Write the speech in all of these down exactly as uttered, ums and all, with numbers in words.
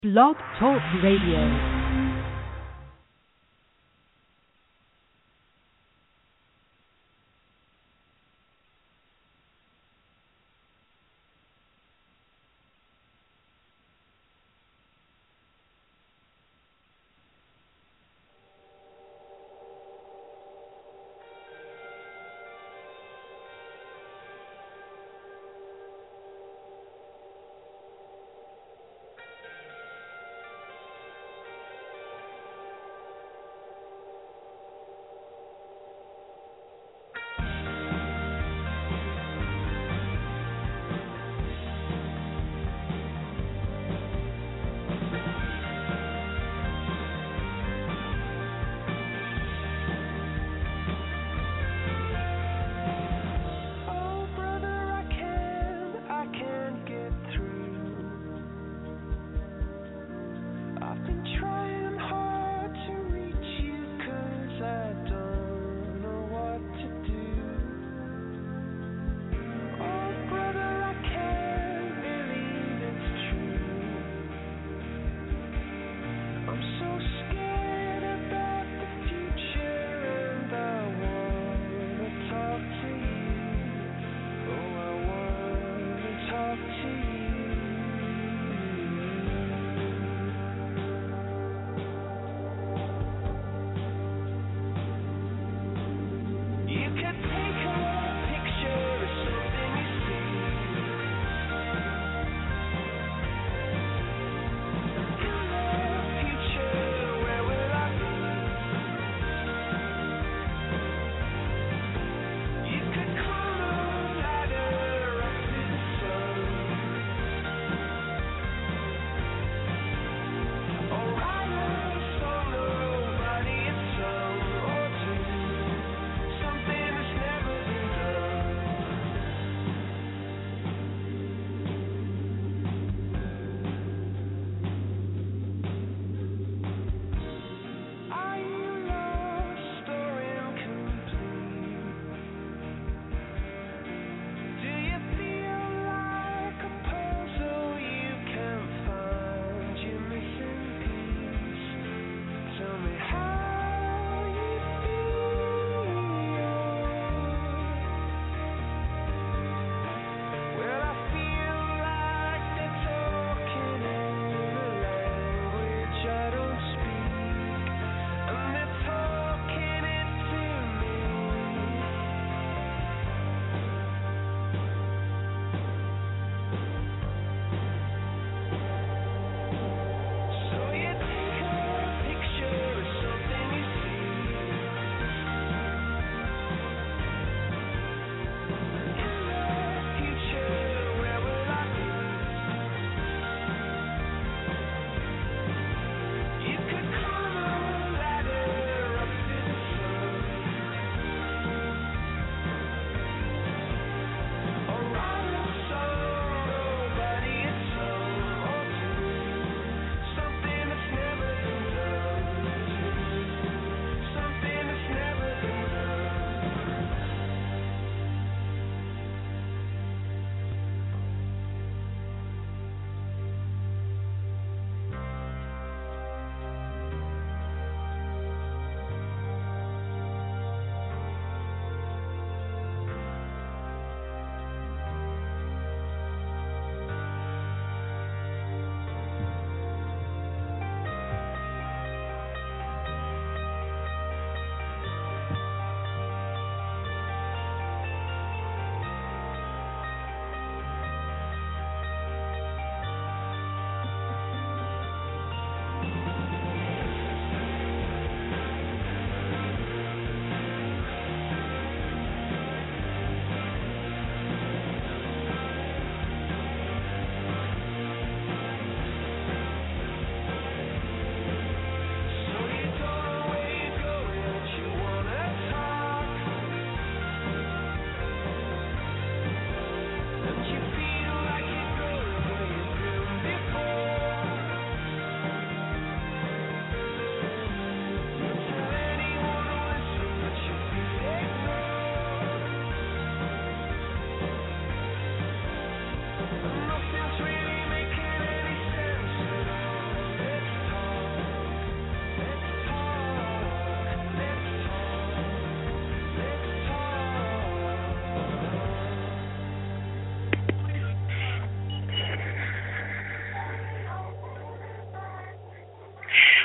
Blog Talk Radio.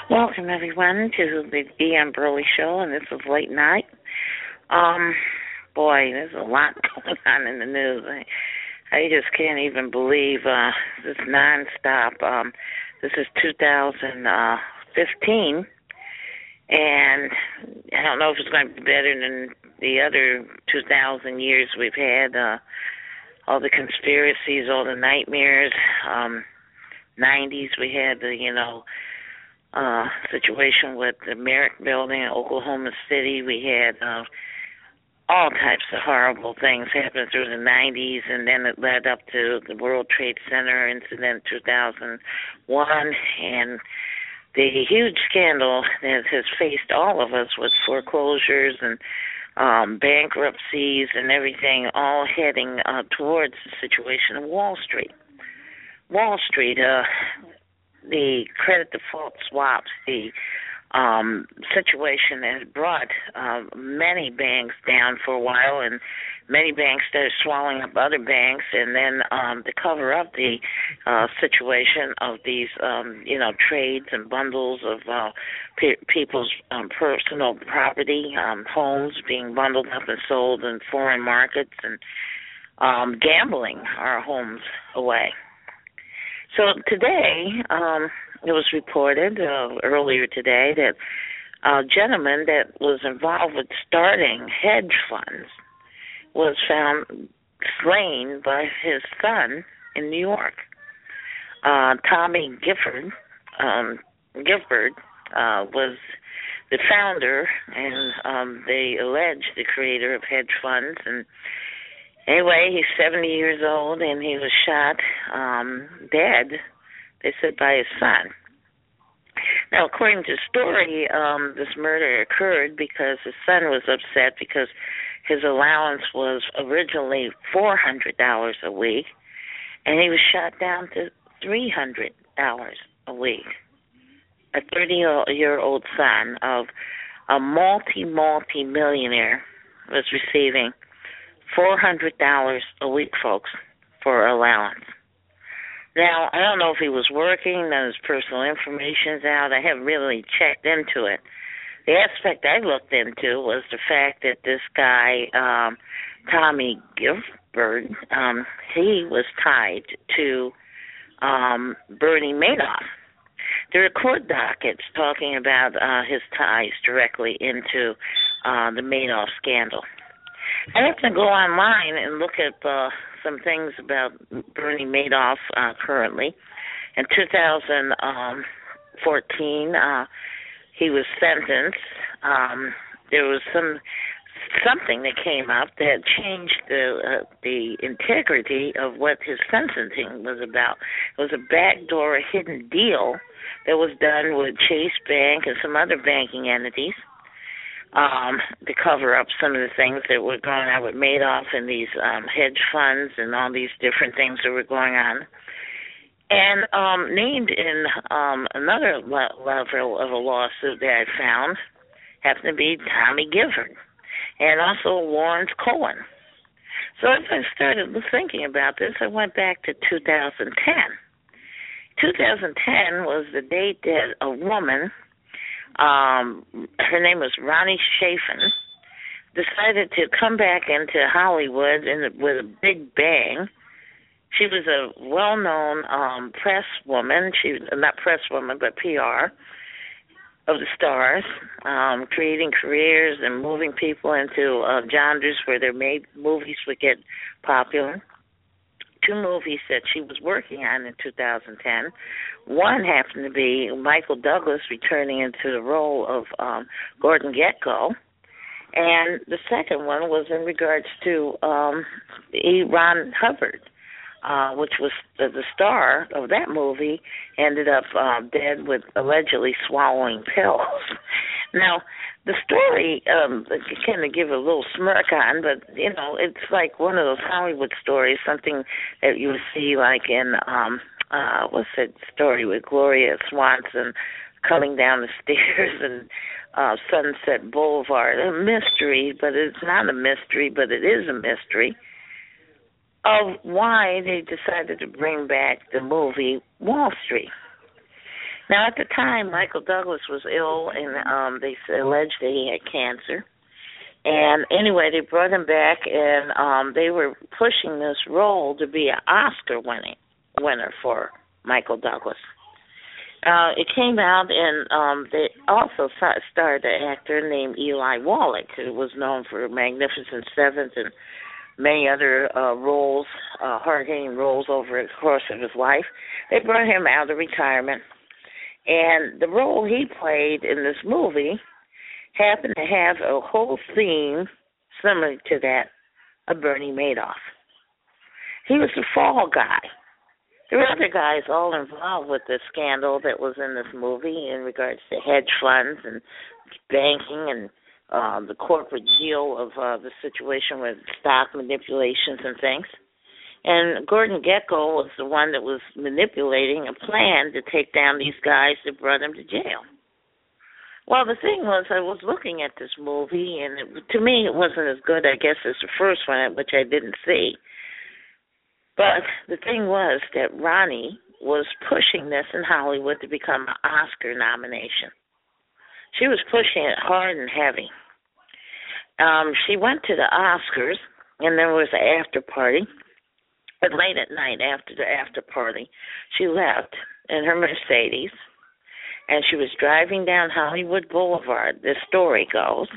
Welcome, everyone, to the E M. Burley Show, and this is Late Night. Um, boy, there's a lot going on in the news. I, I just can't even believe uh, this nonstop. Um, this is two thousand fifteen, and I don't know if it's going to be better than the other two thousand years we've had. Uh, all the conspiracies, all the nightmares. Um, nineties, we had the, you know, Uh, situation with the Merrick Building in Oklahoma City. We had uh, all types of horrible things happen through the nineties, and then it led up to the World Trade Center incident two thousand one, and the huge scandal that has faced all of us with foreclosures and um, bankruptcies and everything, all heading uh, towards the situation of Wall Street. Wall Street, uh, the credit default swaps, the um, situation has brought uh, many banks down for a while, and many banks started swallowing up other banks, and then um, to cover up the uh, situation of these, um, you know, trades and bundles of uh, pe- people's um, personal property, um, homes being bundled up and sold in foreign markets, and um, gambling our homes away. So today, um, it was reported uh, earlier today that a gentleman that was involved with starting hedge funds was found slain by his son in New York. Uh, Tommy Gifford, um, Gifford uh, was the founder and um, they allege the creator of hedge funds. And anyway, he's seventy years old, and he was shot um, dead, they said, by his son. Now, according to the story, um, this murder occurred because his son was upset because his allowance was originally four hundred dollars a week, and he was shot down to three hundred dollars a week. A thirty-year-old son of a multi, multi-millionaire was receiving four hundred dollars a week, folks, for allowance. Now, I don't know if he was working, that his personal information's out. I haven't really checked into it. The aspect I looked into was the fact that this guy, um, Tommy Gifford, um, he was tied to um, Bernie Madoff. There are court dockets talking about uh, his ties directly into uh, the Madoff scandal. I have to go online and look at uh, some things about Bernie Madoff uh, currently. In two thousand fourteen, uh, he was sentenced. Um, there was some something that came up that changed the uh, the integrity of what his sentencing was about. It was a backdoor, hidden deal that was done with Chase Bank and some other banking entities. Um, to cover up some of the things that were going on with Madoff and these um, hedge funds and all these different things that were going on. And um, named in um, another le- level of a lawsuit that I found happened to be Tommy Gifford and also Lawrence Cohen. So as I started thinking about this, I went back to two thousand ten. two thousand ten was the date that a woman, Um, her name was Ronnie Chafin, decided to come back into Hollywood in, with a big bang. She was a well-known um, press woman, she not press woman, but P R of the stars, um, creating careers and moving people into uh, genres where their made movies would get popular. Two movies that she was working on in two thousand ten. One happened to be Michael Douglas returning into the role of um, Gordon Gekko, and the second one was in regards to um, E. Ron Hubbard, uh, which was the, the star of that movie, ended up uh, dead with allegedly swallowing pills. Now, the story, um, I kind of give a little smirk on, but, you know, it's like one of those Hollywood stories, something that you would see like in, um, uh, what's that story with Gloria Swanson coming down the stairs and uh, Sunset Boulevard. A mystery, but it's not a mystery, but it is a mystery of why they decided to bring back the movie Wall Street. Now, at the time, Michael Douglas was ill, and um, they alleged that he had cancer. And anyway, they brought him back, and um, they were pushing this role to be an Oscar winning winner for Michael Douglas. Uh, it came out, and um, they also starred an actor named Eli Wallach, who was known for Magnificent Seventh and many other uh, roles, uh, hard-hitting roles over the course of his life. They brought him out of retirement, and the role he played in this movie happened to have a whole theme similar to that of Bernie Madoff. He was the fall guy. There were other guys all involved with the scandal that was in this movie in regards to hedge funds and banking and uh, the corporate deal of uh, the situation with stock manipulations and things. And Gordon Gekko was the one that was manipulating a plan to take down these guys that brought him to jail. Well, the thing was, I was looking at this movie, and it, to me it wasn't as good, I guess, as the first one, which I didn't see. But the thing was that Ronnie was pushing this in Hollywood to become an Oscar nomination. She was pushing it hard and heavy. Um, she went to the Oscars, and there was an after party. But late at night, after the after party, she left in her Mercedes, and she was driving down Hollywood Boulevard, this story goes.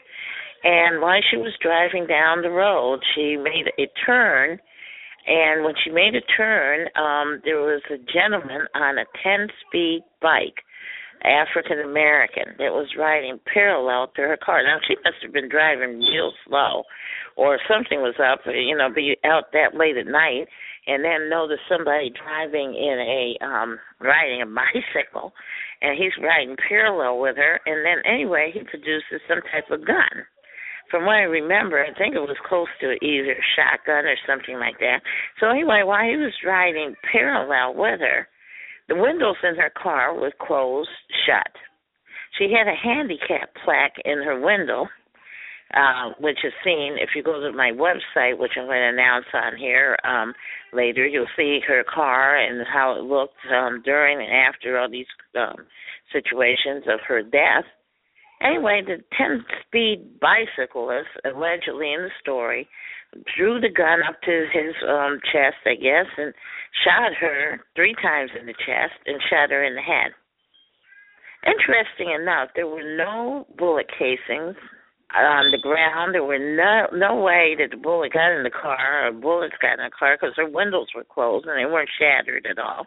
And while she was driving down the road, she made a turn. And when she made a turn, um, there was a gentleman on a ten-speed bike, African-American, that was riding parallel to her car. Now, she must have been driving real slow, or something was up, you know, be out that late at night, and then notice somebody driving in a, um, riding a bicycle, and he's riding parallel with her, and then anyway, he produces some type of gun. From what I remember, I think it was close to either a shotgun or something like that. So anyway, while he was riding parallel with her, the windows in her car were closed shut. She had a handicap plaque in her window, uh, which is seen if you go to my website, which I'm going to announce on here um, later. You'll see her car and how it looked um, during and after all these um, situations of her death. Anyway, the ten-speed bicyclist, allegedly in the story, drew the gun up to his um, chest, I guess, and shot her three times in the chest and shot her in the head. Interesting enough, there were no bullet casings on the ground. There were no no way that the bullet got in the car or bullets got in the car because her windows were closed and they weren't shattered at all.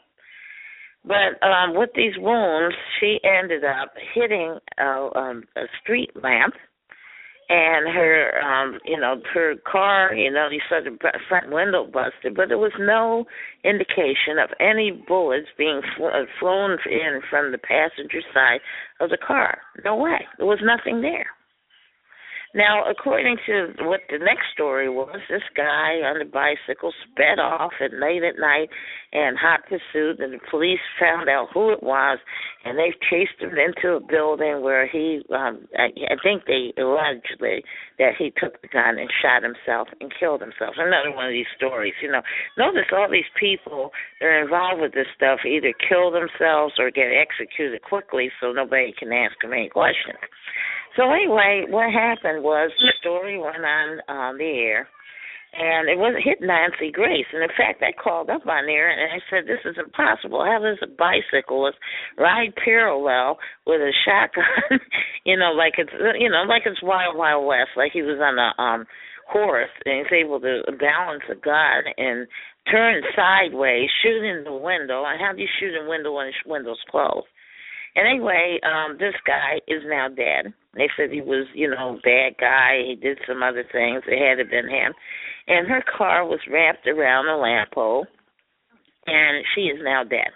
But um, with these wounds, she ended up hitting a, um, a street lamp, and her, um, you know, her car, you know, you saw the front window busted, but there was no indication of any bullets being fl- flown in from the passenger side of the car. No way. There was nothing there. Now, according to what the next story was, this guy on the bicycle sped off at late at night in hot pursuit, and the police found out who it was, and they chased him into a building where he, um, I, I think they allegedly that he took the gun and shot himself and killed himself. Another one of these stories, you know. Notice all these people that are involved with this stuff either kill themselves or get executed quickly so nobody can ask them any questions. So anyway, what happened was the story went on um, the air, and it was hit Nancy Grace. And in fact, I called up on there and I said, "This is impossible. How does a bicyclist ride parallel with a shotgun? you know, like it's you know, like it's Wild Wild West, like he was on a um, horse and he's able to balance a gun and turn sideways, shoot in the window. And how do you shoot in a window when the window's closed?" And anyway, um, this guy is now dead. They said he was, you know, a bad guy. He did some other things. It had to have been him. And her car was wrapped around a lamp pole, and she is now dead.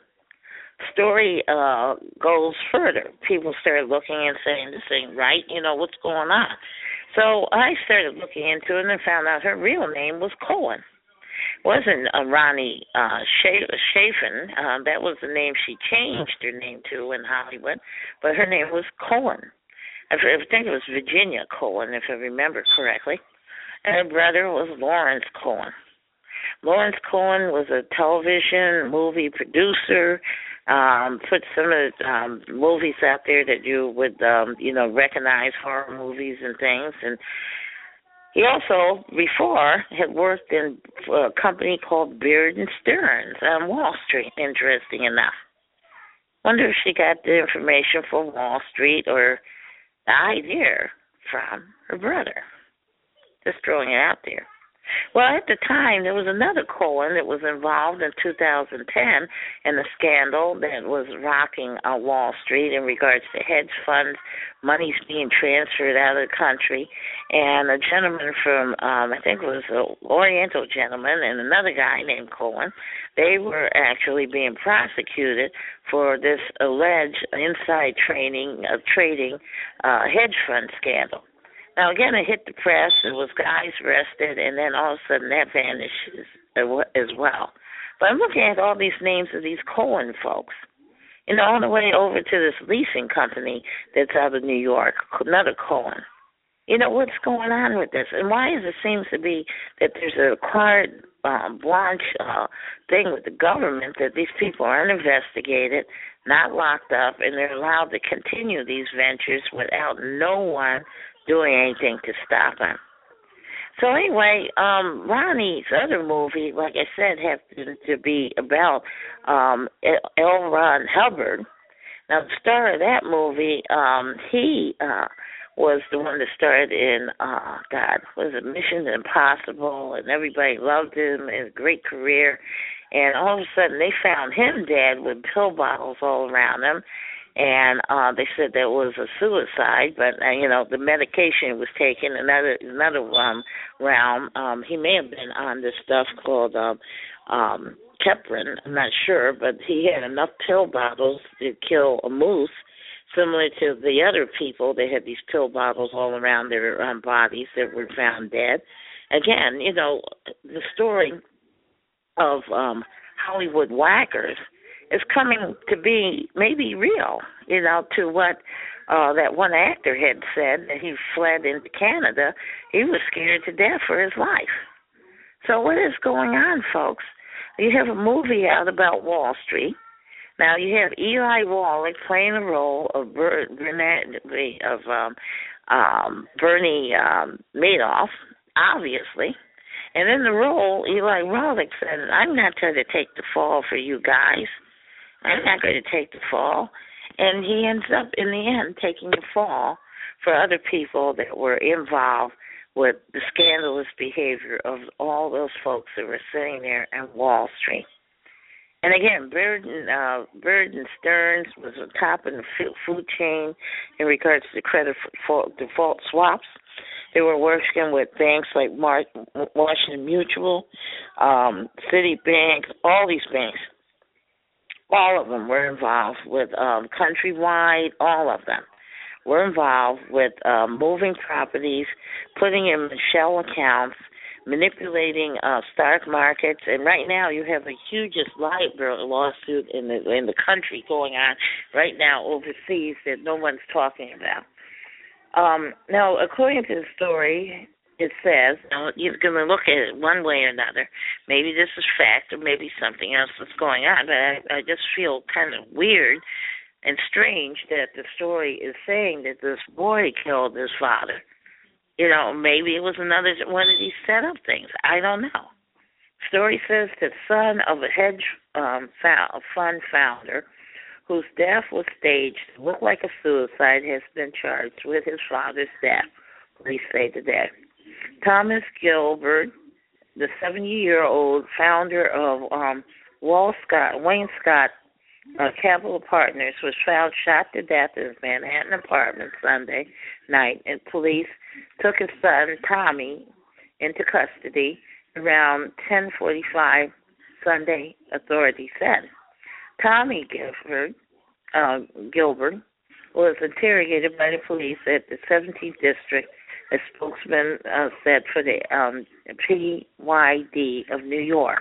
Story uh, goes further. People started looking and saying, this ain't right. You know, what's going on? So I started looking into it and found out her real name was Cohen. Wasn't uh, Ronnie uh, Chafin. Um, that was the name she changed her name to in Hollywood, but her name was Cohen. I think it was Virginia Cohen, if I remember correctly. And her brother was Lawrence Cohen. Lawrence Cohen was a television movie producer, Um, put some of the um, movies out there that you would, um, you know, recognize, horror movies and things. And he also, before, had worked in a company called Beard and Stearns on Wall Street, interesting enough. Wonder if she got the information from Wall Street or the idea from her brother. Just throwing it out there. Well, at the time, there was another Cohen that was involved in two thousand ten in a scandal that was rocking uh, Wall Street in regards to hedge funds, money's being transferred out of the country, and a gentleman from, um, I think it was an Oriental gentleman and another guy named Cohen, they were actually being prosecuted for this alleged inside training of trading uh, hedge fund scandal. Now, again, it hit the press. There was guys arrested, and then all of a sudden that vanishes as well. But I'm looking at all these names of these Cohen folks. You know, all the way over to this leasing company that's out of New York, another Cohen. You know, what's going on with this? And why is it seems to be that there's a carte um, blanche uh, thing with the government that these people aren't investigated, not locked up, and they're allowed to continue these ventures without no one doing anything to stop him. So anyway, um, Ronnie's other movie, like I said, happened to be about um, L. Ron Hubbard. Now, the star of that movie, um, he uh, was the one that starred in, uh, God, was it Mission Impossible, and everybody loved him, and a great career. And all of a sudden, they found him dead with pill bottles all around him. And uh, they said that was a suicide, but uh, you know the medication was taken. Another another um, realm. Um, he may have been on this stuff called um, um, Kepprin. I'm not sure, but he had enough pill bottles to kill a moose, similar to the other people. They had these pill bottles all around their um, bodies that were found dead. Again, you know the story of um, Hollywood whackers is coming to be maybe real, you know, to what uh, that one actor had said that he fled into Canada. He was scared to death for his life. So what is going on, folks? You have a movie out about Wall Street. Now you have Eli Wallach playing the role of Ber- Bernard, of um, um, Bernie um, Madoff, obviously. And in the role, Eli Wallach said, I'm not going to take the fall for you guys. I'm not going to take the fall. And he ends up, in the end, taking the fall for other people that were involved with the scandalous behavior of all those folks that were sitting there at Wall Street. And again, Beard and, uh, Beard and Stearns was on top of the food chain in regards to credit default swaps. They were working with banks like Mar- Washington Mutual, um, Citibank, all these banks. All of them were involved with um, Countrywide, all of them were involved with um, moving properties, putting in shell accounts, manipulating uh, stock markets, and right now you have the hugest libel lawsuit in the in the country going on right now overseas that no one's talking about. Um, now, according to the story, it says, now you're going to look at it one way or another. Maybe this is fact or maybe something else that's going on, but I, I just feel kind of weird and strange that the story is saying that this boy killed his father. You know, maybe it was another one of these set-up things. I don't know. Story says that son of a hedge um, fund founder whose death was staged to look like a suicide has been charged with his father's death, police say today. Thomas Gilbert, the seventy-year-old founder of um, Wall Scott, Wayne Scott uh, Capital Partners, was found shot to death in his Manhattan apartment Sunday night, and police took his son, Tommy, into custody around ten forty-five Sunday, authorities said. Tommy Gilbert, uh, Gilbert was interrogated by the police at the seventeenth District, a spokesman uh, said for the um, P Y D of New York.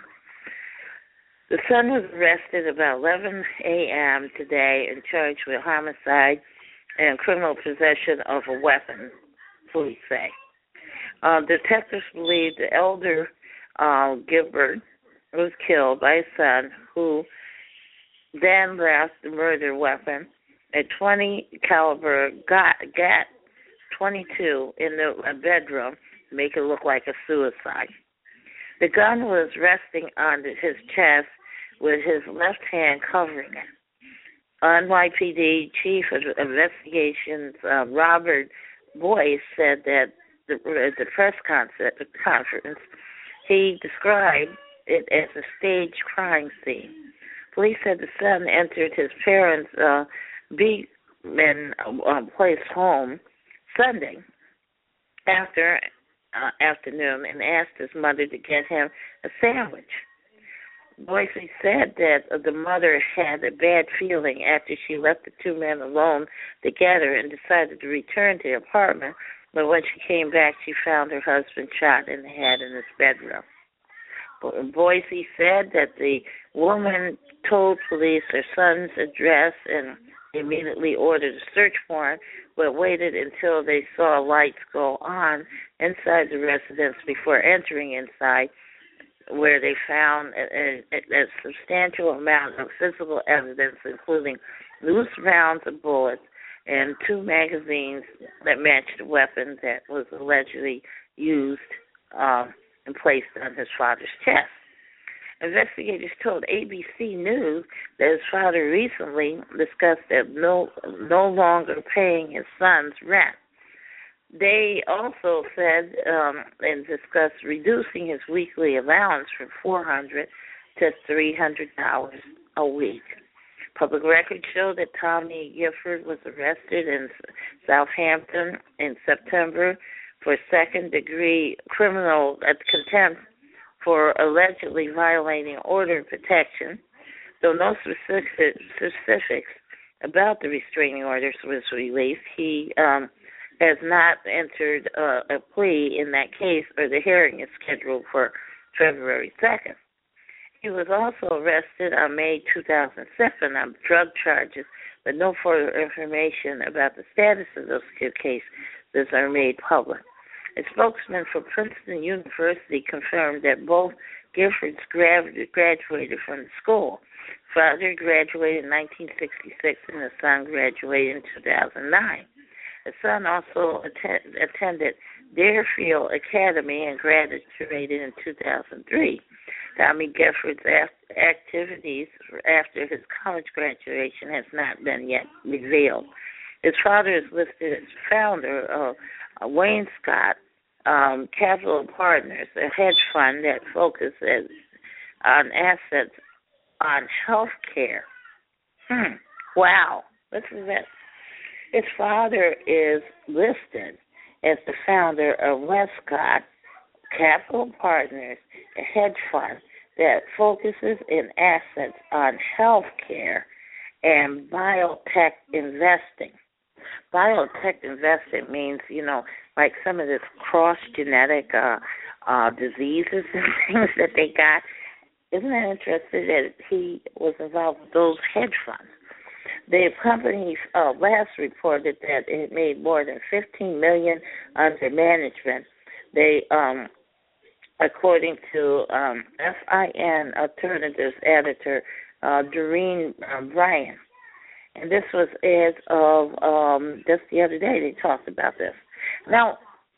The son was arrested about eleven a.m. today and charged with homicide and criminal possession of a weapon, police say. Uh, detectives believe the elder uh, Gilbert was killed by his son, who then left the murder weapon, a twenty caliber Gat twenty-two, in the bedroom to make it look like a suicide. The gun was resting on his chest with his left hand covering it. N Y P D Chief of Investigations uh, Robert Boyce said that the, at the press concert, conference, he described it as a staged crime scene. Police said the son entered his parents' uh, Beekman uh, Place home Sunday after uh, afternoon and asked his mother to get him a sandwich. Boise said that the mother had a bad feeling after she left the two men alone together and decided to return to the apartment, but when she came back, she found her husband shot in the head in his bedroom. Boise said that the woman told police her son's address and immediately ordered a search warrant, but waited until they saw lights go on inside the residence before entering inside, where they found a, a, a substantial amount of physical evidence, including loose rounds of bullets and two magazines that matched the weapon that was allegedly used um, and placed on his father's chest. Investigators told A B C News that his father recently discussed that no, no longer paying his son's rent. They also said um, and discussed reducing his weekly allowance from four hundred dollars to three hundred dollars a week. Public records show that Tommy Gifford was arrested in Southampton in September for second-degree criminal contempt for allegedly violating order of protection, though no specific, specifics about the restraining orders was released. He um, has not entered uh, a plea in that case, or the hearing is scheduled for February second. He was also arrested on May two thousand seven on drug charges, but no further information about the status of those cases are made public. A spokesman for Princeton University confirmed that both Giffords graduated from the school. Father graduated in nineteen sixty-six and the son graduated in two thousand nine. The son also attend, attended Deerfield Academy and graduated in two thousand three. Tommy Gifford's activities after his college graduation has not been yet revealed. His father is listed as founder of Wayne Scott um, Capital Partners, a hedge fund that focuses on assets on health care. Hmm. Wow. Listen to this. His father is listed as the founder of Westcott Capital Partners, a hedge fund that focuses in assets on health care and biotech investing. Biotech investing means, you know, like some of this cross-genetic uh, uh, diseases and things that they got. Isn't that interesting that he was involved with those hedge funds? The company uh, last reported that it made more than fifteen million dollars under management. They, um, according to um, F I N Alternatives editor uh, Doreen uh, Bryan. And this was as of um, just the other day they talked about this. Now,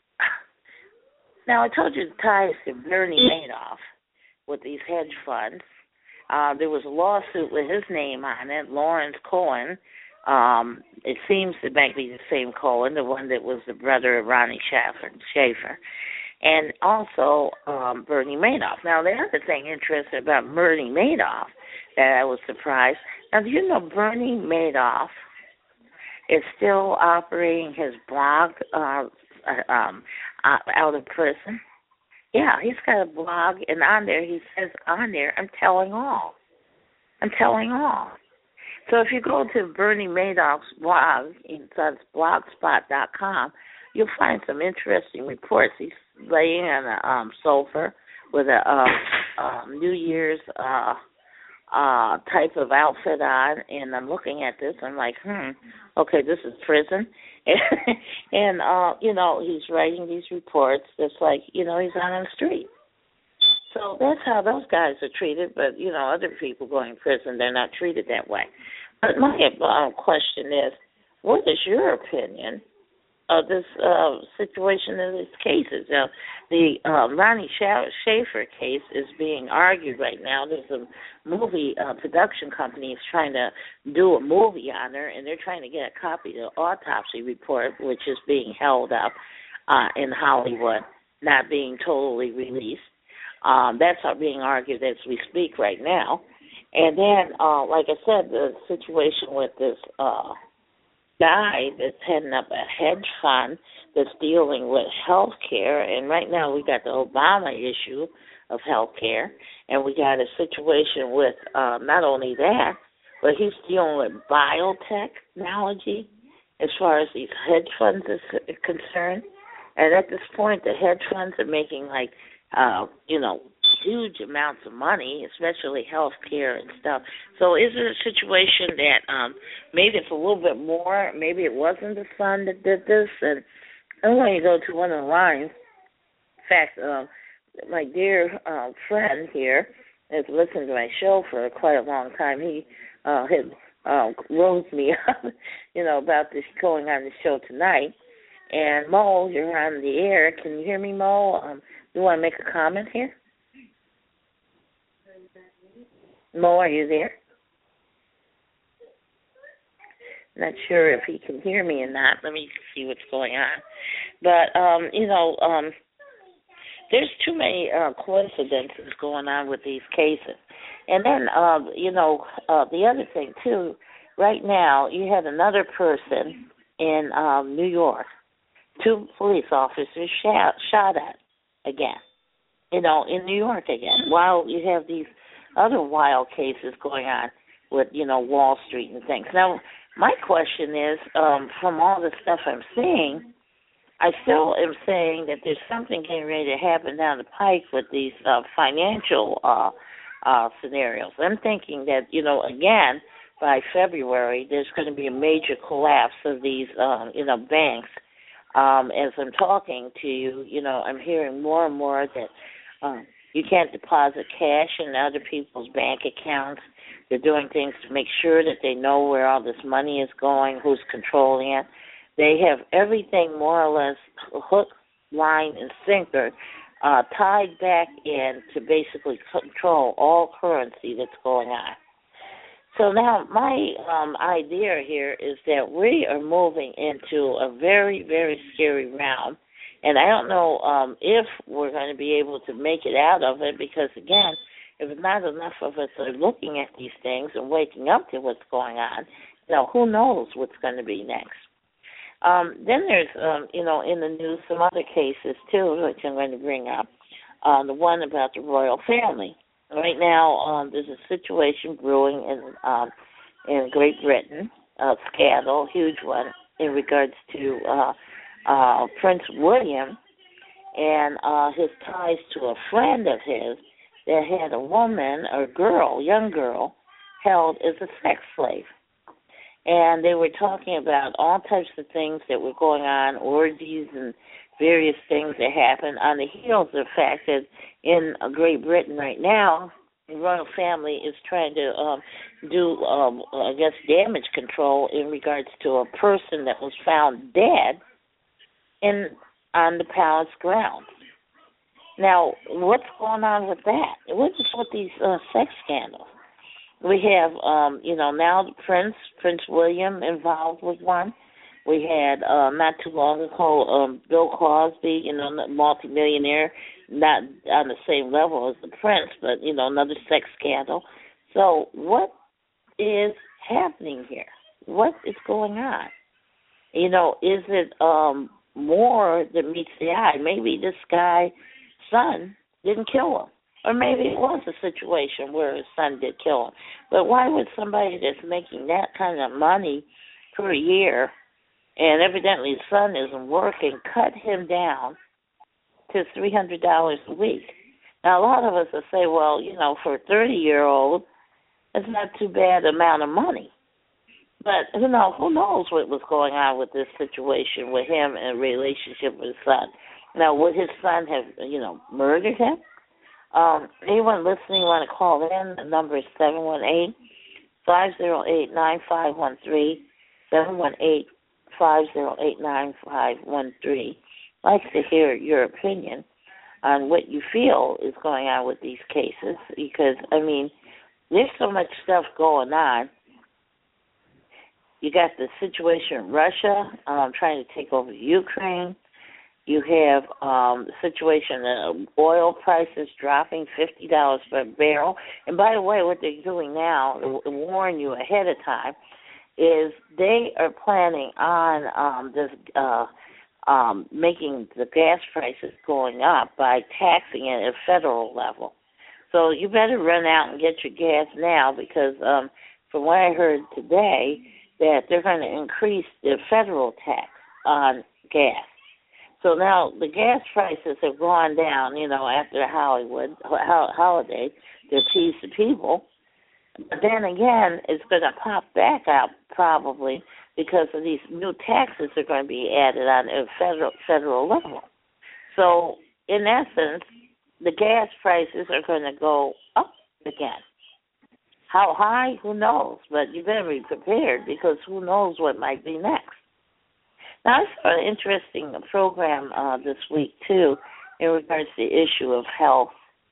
now I told you the ties to Bernie Madoff with these hedge funds. Uh, there was a lawsuit with his name on it, Lawrence Cohen. Um, it seems to might be the same Cohen, the one that was the brother of Ronnie Schaefer. And also um, Bernie Madoff. Now, the other thing interesting about Bernie Madoff that I was surprised, now, do you know Bernie Madoff is still operating his blog uh, um, uh, out of prison? Yeah, he's got a blog, and on there he says, on there, I'm telling all. I'm telling all. So if you go to Bernie Madoff's blog, it's on blogspot dot com, you'll find some interesting reports. He's laying on a um, sofa with a uh, um, New Year's uh, uh, type of outfit on, and I'm looking at this, I'm like, hmm, okay, this is prison. and, uh, you know, he's writing these reports just like, you know, he's out on the street. So that's how those guys are treated. But, you know, other people going to prison, they're not treated that way. But my uh, question is, what is your opinion of this uh, situation in these cases? Uh, the uh, Ronnie Schaefer case is being argued right now. There's a movie uh, production company is trying to do a movie on her, and they're trying to get a copy of the autopsy report, which is being held up uh, in Hollywood, not being totally released. Um, that's not being argued as we speak right now. And then, uh, like I said, the situation with this uh, guy that's heading up a hedge fund that's dealing with health care, and right now we got the Obama issue of health care, and we got a situation with uh, not only that, but he's dealing with biotechnology as far as these hedge funds is concerned. And at this point, the hedge funds are making, like, uh, you know, huge amounts of money, especially health care and stuff. So is it a situation that um, maybe it's a little bit more, maybe it wasn't the son that did this? And I want to go to one of the lines. In fact, uh, my dear uh, friend here has listened to my show for quite a long time. He uh, had uh, rose me up, you know, about this going on the show tonight. And Mo, you're on the air. Can you hear me, Mo? Um, you want to make a comment here? Mo, are you there? Not sure if he can hear me or not. Let me see what's going on. But, um, you know, um, there's too many uh, coincidences going on with these cases. And then, um, you know, uh, the other thing, too, right now you had another person in um, New York, two police officers shot, shot at again, you know, in New York again, while you have these other wild cases going on with, you know, Wall Street and things. Now, my question is, um, from all the stuff I'm seeing, I still am saying that there's something getting ready to happen down the pike with these uh, financial uh, uh, scenarios. I'm thinking that, you know, again, by February, there's going to be a major collapse of these, uh, you know, banks. Um, as I'm talking to you, you know, I'm hearing more and more that um, you can't deposit cash in other people's bank accounts. They're doing things to make sure that they know where all this money is going, who's controlling it. They have everything more or less hook, line, and sinker uh, tied back in to basically control all currency that's going on. So now my um, idea here is that we are moving into a very, very scary realm. And I don't know um, if we're going to be able to make it out of it because, again, if not enough of us are looking at these things and waking up to what's going on, you know, who knows what's going to be next. Um, then there's, um, you know, in the news some other cases, too, which I'm going to bring up. Uh, the one about the royal family. Right now, um, there's a situation brewing in um, in Great Britain, a scandal, huge one, in regards to uh, uh, Prince William and uh, his ties to a friend of his that had a woman, or girl, young girl, held as a sex slave. And they were talking about all types of things that were going on, orgies and various things that happened on the heels of the fact that in Great Britain right now, the royal family is trying to um, do, um, I guess, damage control in regards to a person that was found dead in on the palace grounds. Now, what's going on with that? What is with these uh, sex scandals? We have, um, you know, now the Prince, Prince William involved with one. We had uh, not too long ago um, Bill Cosby, you know, multimillionaire, not on the same level as the Prince, but, you know, another sex scandal. So what is happening here? What is going on? You know, is it um, more than meets the eye? Maybe this guy's son didn't kill him. Or maybe it was a situation where his son did kill him. But why would somebody that's making that kind of money per year, and evidently his son isn't working, cut him down to three hundred dollars a week? Now, a lot of us will say, well, you know, for a thirty-year-old, it's not too bad amount of money. But, you know, who knows what was going on with this situation with him and relationship with his son. Now, would his son have, you know, murdered him? Um, anyone listening want to call in? The number is seven one eight, five zero eight, nine five one three, seven one eight, five zero eight, nine five one three. I'd like to hear your opinion on what you feel is going on with these cases because, I mean, there's so much stuff going on. You got the situation in Russia um, trying to take over Ukraine. You have um, the situation of oil prices dropping fifty dollars per barrel. And by the way, what they're doing now, to warn you ahead of time, is they are planning on um, this uh, um, making the gas prices going up by taxing it at a federal level. So you better run out and get your gas now because um, from what I heard today, that they're going to increase the federal tax on gas. So now the gas prices have gone down, you know, after the Hollywood ho- holiday to appease the people. But then again, it's going to pop back out probably because of these new taxes that are going to be added on a federal federal level. So in essence, the gas prices are going to go up again. How high? Who knows? But you better be prepared because who knows what might be next. Now, I saw an interesting program uh, this week, too, in regards to the issue of health.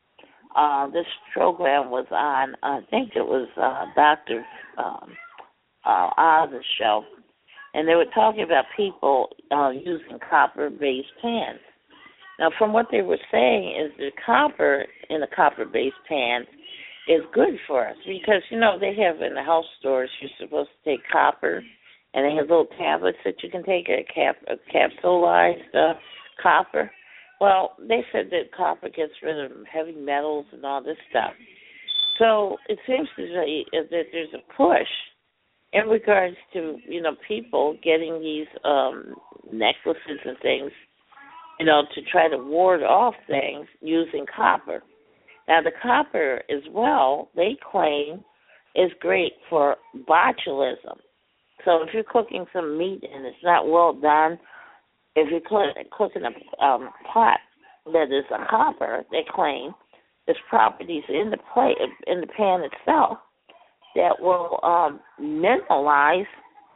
Uh, this program was on, I think it was uh, Doctor Um, uh, Oz's show, and they were talking about people uh, using copper-based pans. Now, from what they were saying is the copper in the copper-based pans is good for us because, you know, they have in the health stores, you're supposed to take copper, and they have little tablets that you can take, a, cap, a capsulized uh, copper. Well, they said that copper gets rid of heavy metals and all this stuff. So it seems to be that there's a push in regards to, you know, people getting these um, necklaces and things, you know, to try to ward off things using copper. Now, the copper as well, they claim, is great for botulism. So if you're cooking some meat and it's not well done, if you're cooking a um, pot that is a copper, they claim there's properties in the plate in the pan itself that will um, minimize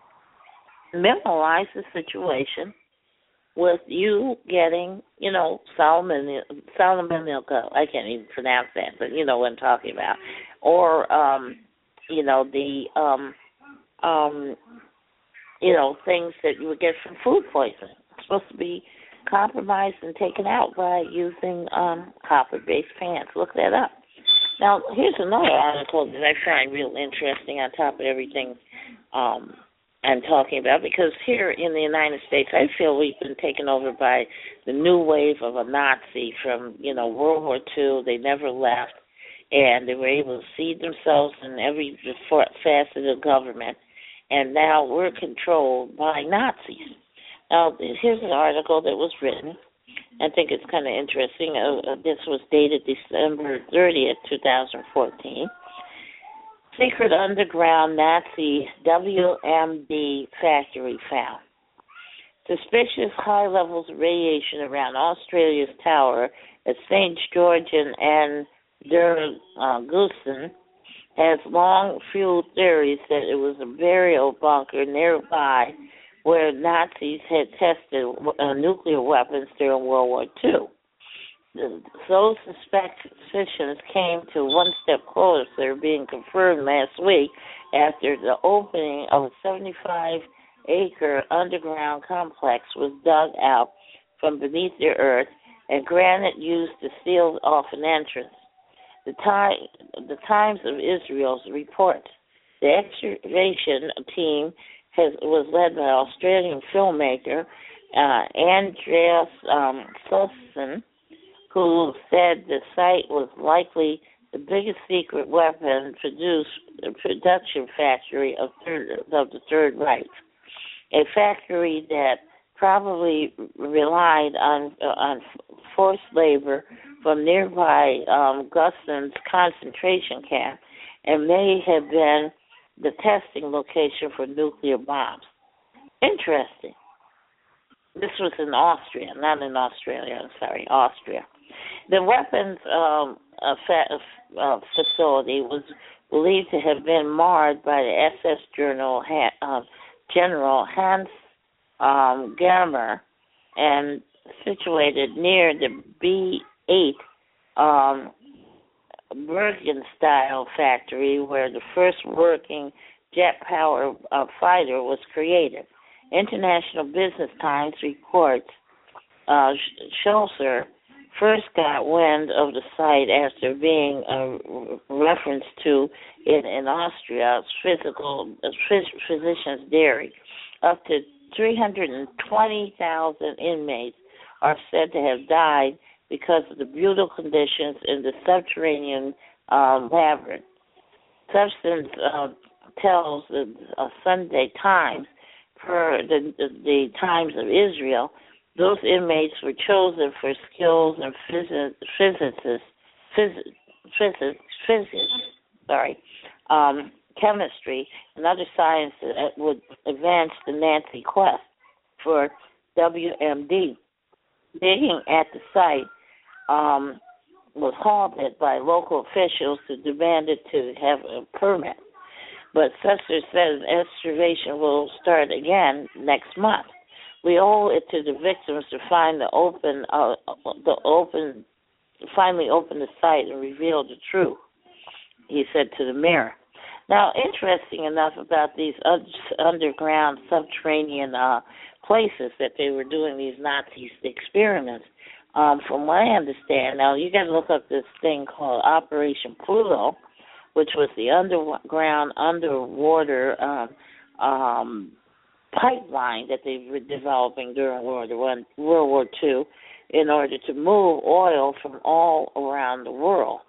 minimize the situation with you getting, you know, salmonella. Salmonella. I can't even pronounce that, but you know what I'm talking about. Or, um, you know, the um, um, you know, things that you would get from food poisoning. It's supposed to be compromised and taken out by using um, copper-based pans. Look that up. Now, here's another article that I find real interesting on top of everything um, I'm talking about, because here in the United States, I feel we've been taken over by the new wave of a Nazi from, you know, World War Two. They never left, and they were able to seed themselves in every facet of government. And now we're controlled by Nazis. Now, here's an article that was written. I think it's kind of interesting. Uh, this was dated December thirtieth, twenty fourteen. Secret underground Nazi W M D factory found. Suspicious high levels of radiation around Australia's tower at Saint George and Dergussen has long fueled theories that it was a burial bunker nearby where Nazis had tested uh, nuclear weapons during World War Two. Those suspicions came to one step closer, being confirmed last week after the opening of a seventy-five acre underground complex was dug out from beneath the earth and granite used to seal off an entrance. The, time, the Times of Israel's report. The excavation team has, was led by Australian filmmaker uh, Andreas um, Sussin, who said the site was likely the biggest secret weapon produce, production factory of, third, of the Third Reich, a factory that probably relied on uh, on forced labor from nearby um, Gussen's concentration camp and may have been the testing location for nuclear bombs. Interesting. This was in Austria, not in Australia, I'm sorry, Austria. The weapons um, uh, fa- uh, facility was believed to have been marred by the S S General, uh, General Hans um, Gammer and situated near the B eight um, Bergen-style factory where the first working jet-powered uh, fighter was created. International Business Times reports uh, Schlosser first got wind of the site after being uh, referenced to in, in Austria's physical uh, physician's diary. Up to three hundred twenty thousand inmates are said to have died because of the brutal conditions in the subterranean um, labyrinth. Substance uh, tells the uh, Sunday Times, per the, the, the Times of Israel, those inmates were chosen for skills in physics, physicists, physics, physics, physics, sorry, um, chemistry, and other sciences that would advance the Nazi quest for W M D. Digging at the site um, was halted by local officials who demanded to have a permit. But Susser says excavation will start again next month. We owe it to the victims to find the open, uh, the open, finally open the site and reveal the truth, he said to the Mirror. Now, interesting enough about these underground subterranean uh, places that they were doing these Nazi experiments, um, from what I understand, now you got to look up this thing called Operation Pluto, which was the underground, underwater um, um, pipeline that they were developing during World War One, World War Two, in order to move oil from all around the world.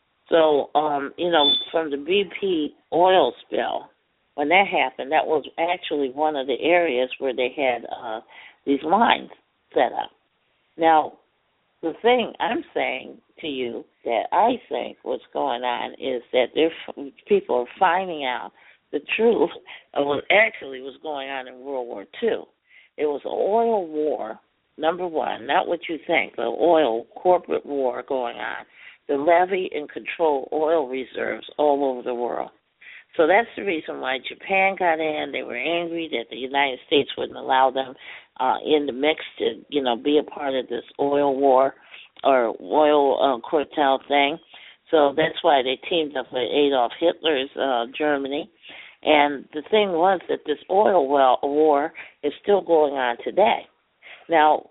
So, um, you know, from the B P oil spill, when that happened, that was actually one of the areas where they had uh, these lines set up. Now, the thing I'm saying to you that I think what's going on is that there, people are finding out the truth of what actually was going on in World War Two. It was an oil war, number one, not what you think, the oil corporate war going on. The levy and control oil reserves all over the world. So that's the reason why Japan got in. They were angry that the United States wouldn't allow them uh, in the mix to, you know, be a part of this oil war or oil uh, cartel thing. So that's why they teamed up with Adolf Hitler's uh, Germany. And the thing was that this oil well war is still going on today. Now,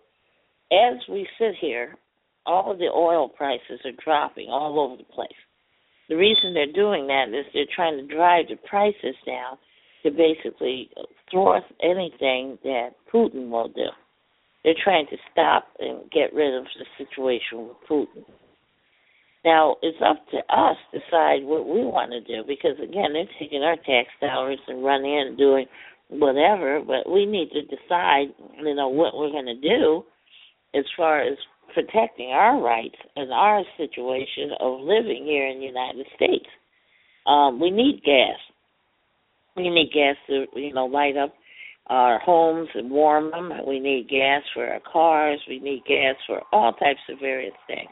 as we sit here, all of the oil prices are dropping all over the place. The reason they're doing that is they're trying to drive the prices down to basically thwart anything that Putin will do. They're trying to stop and get rid of the situation with Putin. Now, it's up to us to decide what we want to do because, again, they're taking our tax dollars and running in and doing whatever, but we need to decide, you know, what we're going to do as far as protecting our rights and our situation of living here in the United States. Um, we need gas. We need gas to, you know, light up our homes and warm them. We need gas for our cars. We need gas for all types of various things.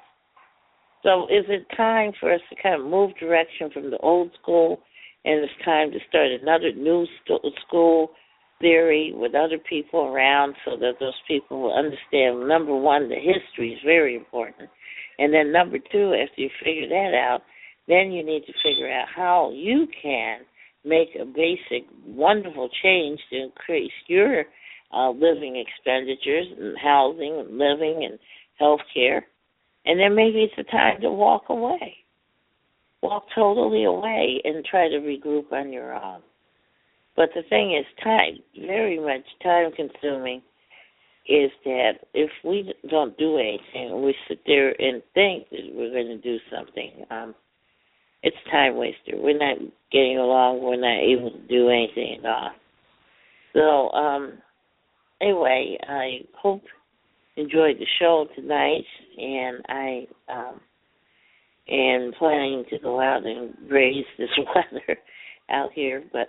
So is it time for us to kind of move direction from the old school, and it's time to start another new st- school theory with other people around so that those people will understand, number one, the history is very important. And then number two, after you figure that out, then you need to figure out how you can make a basic, wonderful change to increase your uh, living expenditures and housing and living and health care. And then maybe it's a time to walk away. Walk totally away and try to regroup on your own. But the thing is, time, very much time-consuming, is that if we don't do anything, we sit there and think that we're going to do something, um, it's time waster. We're not getting along. We're not able to do anything at all. So, um, anyway, I hope you enjoyed the show tonight, and I um, am planning to go out and raise this weather out here, but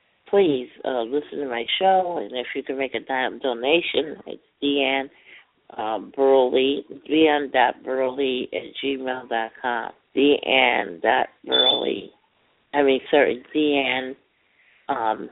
please uh, listen to my show, and if you can make a donation, it's Deanne um, Burley, deanne dot burley at gmail dot com. deanne dot burley. I mean, sorry, Deanne. Um,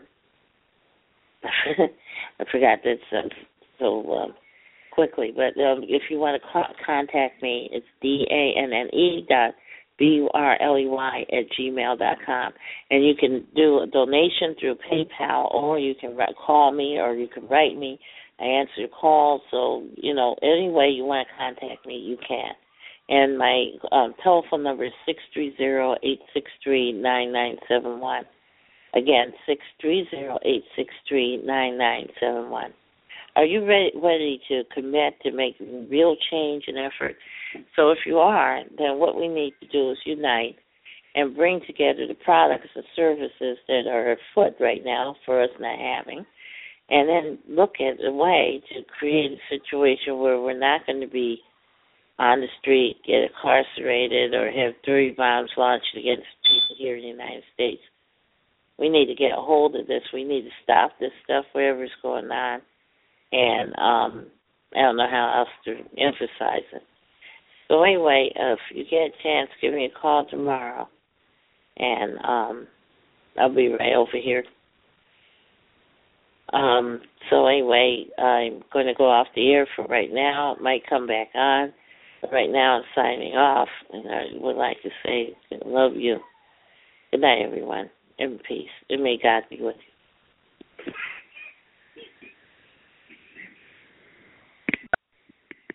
I forgot that so, so um, quickly, but um, if you want to co- contact me, it's D A N N E dot B U R L E Y at gmail dot com. And you can do a donation through PayPal, or you can call me, or you can write me. I answer your calls, so, you know, any way you want to contact me, you can. And my um, telephone number is six three zero, eight six three, nine nine seven one. Again, six three zero, eight six three, nine nine seven one. Are you ready, ready to commit to make real change and effort? So if you are, then what we need to do is unite and bring together the products and services that are afoot right now for us not having, and then look at a way to create a situation where we're not going to be on the street, get incarcerated, or have three bombs launched against people here in the United States. We need to get a hold of this. We need to stop this stuff, whatever's going on. And um, I don't know how else to emphasize it. So anyway, uh, if you get a chance, give me a call tomorrow, and um, I'll be right over here. Um, so anyway, I'm going to go off the air for right now. It might come back on. But right now I'm signing off, and I would like to say I love you. Good night, everyone. In peace. And may God be with you.